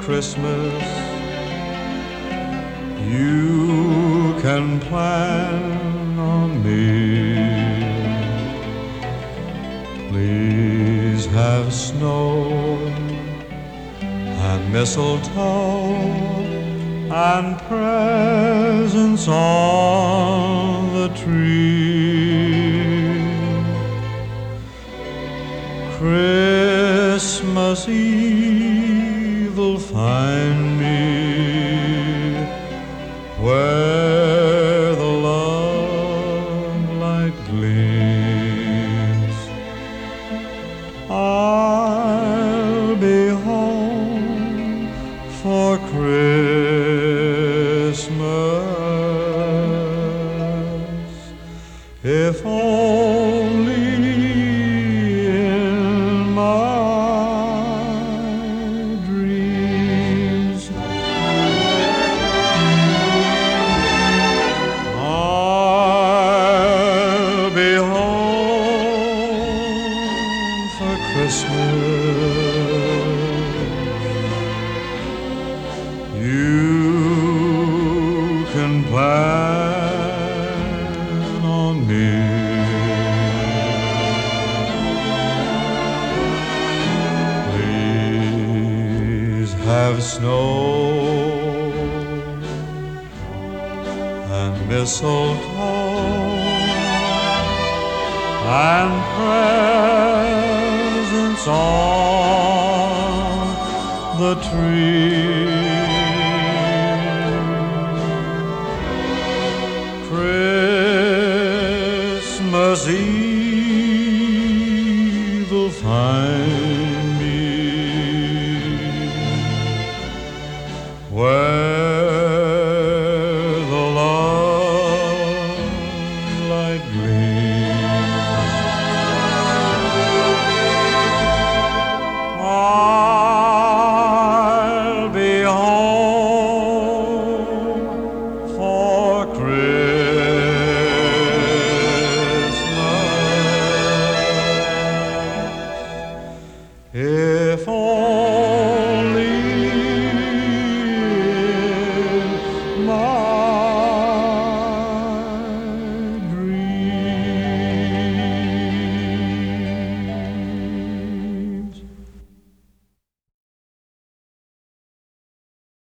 Christmas. You can plan on me. Please have snow and mistletoe and presents on the tree. Christmas Eve will find me where the love light gleams. I'll be home for Christmas, if only in my dreams. I'll be home for Christmas. You can plan on me. Please have snow and mistletoe and presents on the tree.